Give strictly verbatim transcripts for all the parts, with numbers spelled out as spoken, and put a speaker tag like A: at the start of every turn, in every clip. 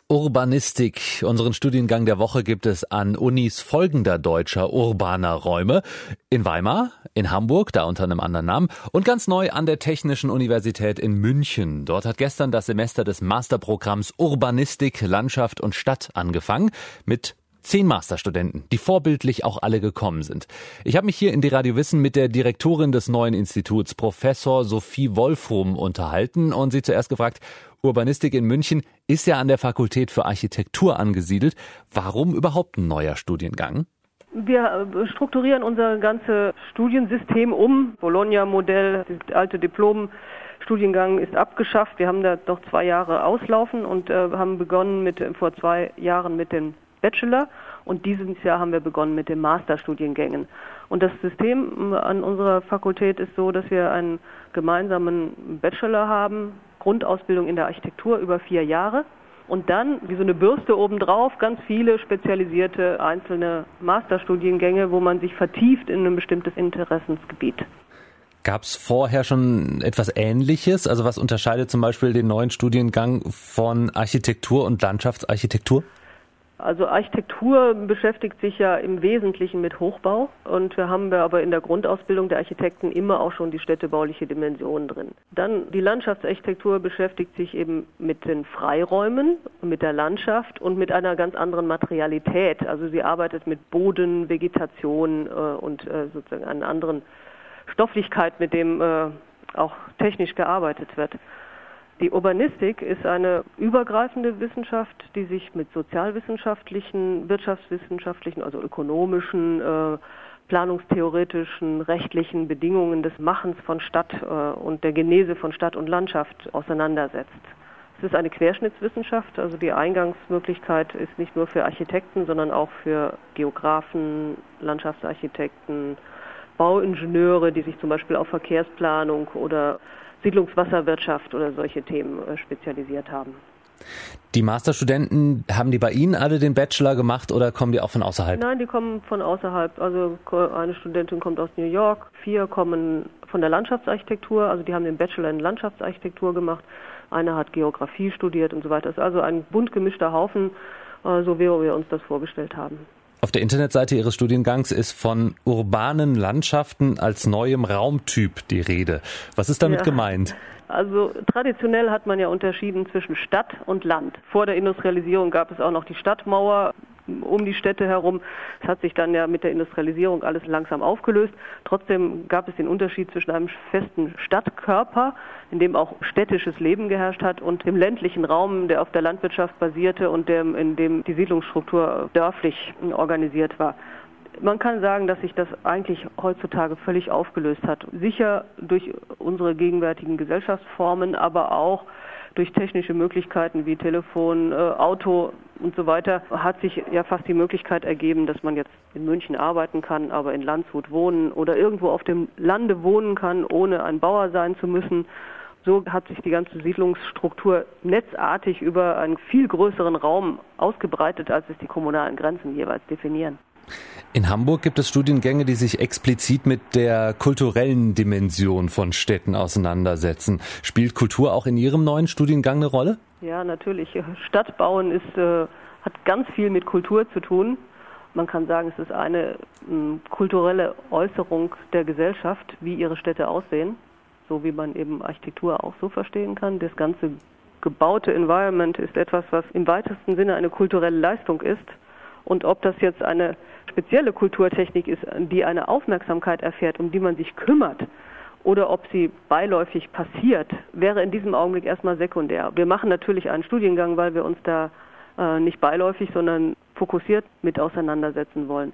A: Urbanistik. Unseren Studiengang der Woche gibt es an Unis folgender deutscher urbaner Räume. In Weimar, in Hamburg, da unter einem anderen Namen, und ganz neu an der Technischen Universität in München. Dort hat gestern das Semester des Masterprogramms Urbanistik, Landschaft und Stadt angefangen mit Zehn Masterstudenten, die vorbildlich auch alle gekommen sind. Ich habe mich hier in die Radio Wissen mit der Direktorin des neuen Instituts, Professor Sophie Wolfrum, unterhalten und sie zuerst gefragt, Urbanistik in München ist ja an der Fakultät für Architektur angesiedelt. Warum überhaupt ein neuer Studiengang?
B: Wir strukturieren unser ganzes Studiensystem um. Bologna-Modell, das alte Diplom-Studiengang ist abgeschafft. Wir haben da noch zwei Jahre auslaufen und äh, haben begonnen mit vor zwei Jahren mit den Bachelor und dieses Jahr haben wir begonnen mit den Masterstudiengängen. Und das System an unserer Fakultät ist so, dass wir einen gemeinsamen Bachelor haben, Grundausbildung in der Architektur über vier Jahre und dann, wie so eine Bürste obendrauf, ganz viele spezialisierte einzelne Masterstudiengänge, wo man sich vertieft in ein bestimmtes Interessensgebiet.
A: Gab es vorher schon etwas Ähnliches? Also was unterscheidet zum Beispiel den neuen Studiengang von Architektur und Landschaftsarchitektur?
B: Also Architektur beschäftigt sich ja im Wesentlichen mit Hochbau und wir haben aber in der Grundausbildung der Architekten immer auch schon die städtebauliche Dimension drin. Dann die Landschaftsarchitektur beschäftigt sich eben mit den Freiräumen, mit der Landschaft und mit einer ganz anderen Materialität. Also sie arbeitet mit Boden, Vegetation äh, und äh, sozusagen einer anderen Stofflichkeit, mit dem äh, auch technisch gearbeitet wird. Die Urbanistik ist eine übergreifende Wissenschaft, die sich mit sozialwissenschaftlichen, wirtschaftswissenschaftlichen, also ökonomischen, äh, planungstheoretischen, rechtlichen Bedingungen des Machens von Stadt äh, und der Genese von Stadt und Landschaft auseinandersetzt. Es ist eine Querschnittswissenschaft, also die Eingangsmöglichkeit ist nicht nur für Architekten, sondern auch für Geografen, Landschaftsarchitekten, Bauingenieure, die sich zum Beispiel auf Verkehrsplanung oder Siedlungswasserwirtschaft oder solche Themen äh, spezialisiert haben.
A: Die Masterstudenten, haben die bei Ihnen alle den Bachelor gemacht oder kommen die auch von außerhalb?
B: Nein, die kommen von außerhalb. Also eine Studentin kommt aus New York, vier kommen von der Landschaftsarchitektur, also die haben den Bachelor in Landschaftsarchitektur gemacht. Eine hat Geografie studiert und so weiter. Es ist also ein bunt gemischter Haufen, äh, so wie wir uns das vorgestellt haben.
A: Auf der Internetseite Ihres Studiengangs ist von urbanen Landschaften als neuem Raumtyp die Rede. Was ist damit ja gemeint?
B: Also traditionell hat man ja unterschieden zwischen Stadt und Land. Vor der Industrialisierung gab es auch noch die Stadtmauer um die Städte herum. Es hat sich dann ja mit der Industrialisierung alles langsam aufgelöst. Trotzdem gab es den Unterschied zwischen einem festen Stadtkörper, in dem auch städtisches Leben geherrscht hat, und dem ländlichen Raum, der auf der Landwirtschaft basierte und dem, in dem die Siedlungsstruktur dörflich organisiert war. Man kann sagen, dass sich das eigentlich heutzutage völlig aufgelöst hat. Sicher durch unsere gegenwärtigen Gesellschaftsformen, aber auch durch technische Möglichkeiten wie Telefon, äh, Auto und so weiter hat sich ja fast die Möglichkeit ergeben, dass man jetzt in München arbeiten kann, aber in Landshut wohnen oder irgendwo auf dem Lande wohnen kann, ohne ein Bauer sein zu müssen. So hat sich die ganze Siedlungsstruktur netzartig über einen viel größeren Raum ausgebreitet, als es die kommunalen Grenzen jeweils definieren.
A: In Hamburg gibt es Studiengänge, die sich explizit mit der kulturellen Dimension von Städten auseinandersetzen. Spielt Kultur auch in Ihrem neuen Studiengang eine Rolle?
B: Ja, natürlich. Stadtbauen ist, äh, hat ganz viel mit Kultur zu tun. Man kann sagen, es ist eine m, kulturelle Äußerung der Gesellschaft, wie ihre Städte aussehen. So wie man eben Architektur auch so verstehen kann. Das ganze gebaute Environment ist etwas, was im weitesten Sinne eine kulturelle Leistung ist. Und ob das jetzt eine spezielle Kulturtechnik ist, die eine Aufmerksamkeit erfährt, um die man sich kümmert, oder ob sie beiläufig passiert, wäre in diesem Augenblick erstmal sekundär. Wir machen natürlich einen Studiengang, weil wir uns da äh, nicht beiläufig, sondern fokussiert mit auseinandersetzen wollen.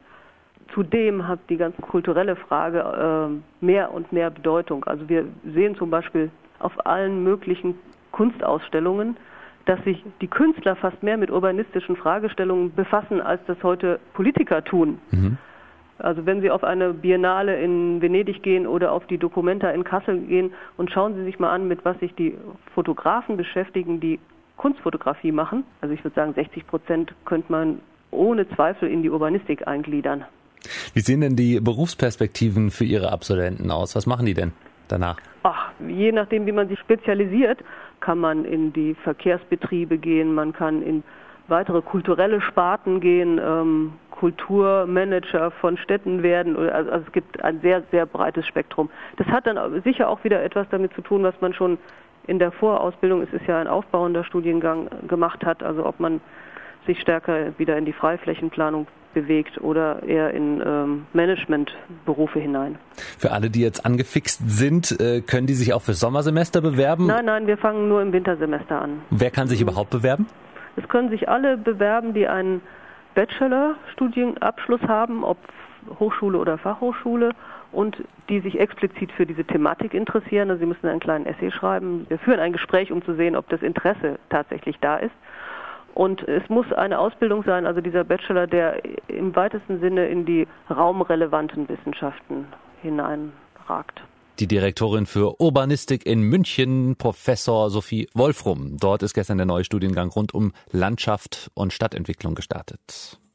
B: Zudem hat die ganze kulturelle Frage äh, mehr und mehr Bedeutung. Also wir sehen zum Beispiel auf allen möglichen Kunstausstellungen, dass sich die Künstler fast mehr mit urbanistischen Fragestellungen befassen, als das heute Politiker tun. Mhm. Also wenn Sie auf eine Biennale in Venedig gehen oder auf die Documenta in Kassel gehen und schauen Sie sich mal an, mit was sich die Fotografen beschäftigen, die Kunstfotografie machen. Also ich würde sagen, sechzig Prozent könnte man ohne Zweifel in die Urbanistik eingliedern.
A: Wie sehen denn die Berufsperspektiven für Ihre Absolventen aus? Was machen die denn danach?
B: Ach, je nachdem, wie man sich spezialisiert. kann man in die Verkehrsbetriebe gehen, man kann in weitere kulturelle Sparten gehen, ähm, Kulturmanager von Städten werden. Also, also es gibt ein sehr, sehr breites Spektrum. Das hat dann sicher auch wieder etwas damit zu tun, was man schon in der Vorausbildung, es ist ja ein aufbauender Studiengang, gemacht hat. Also ob man sich stärker wieder in die Freiflächenplanung bewegt oder eher in ähm, Managementberufe hinein.
A: Für alle, die jetzt angefixt sind, äh, können die sich auch für Sommersemester bewerben?
B: Nein, nein, wir fangen nur im Wintersemester an.
A: Wer kann sich mhm. überhaupt bewerben?
B: Es können sich alle bewerben, die einen Bachelor-Studienabschluss haben, ob Hochschule oder Fachhochschule, und die sich explizit für diese Thematik interessieren. Also sie müssen einen kleinen Essay schreiben. Wir führen ein Gespräch, um zu sehen, ob das Interesse tatsächlich da ist. Und es muss eine Ausbildung sein, also dieser Bachelor, der im weitesten Sinne in die raumrelevanten Wissenschaften hineinragt.
A: Die Direktorin für Urbanistik in München, Professor Sophie Wolfrum. Dort ist gestern der neue Studiengang rund um Landschaft und Stadtentwicklung gestartet.